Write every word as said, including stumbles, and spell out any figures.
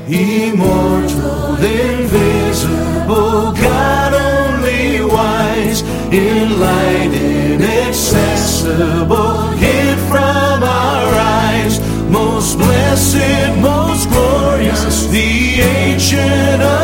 immortal, invisible, God only wise, in light inaccessible, hid from our eyes, most blessed, most glorious, the ancient of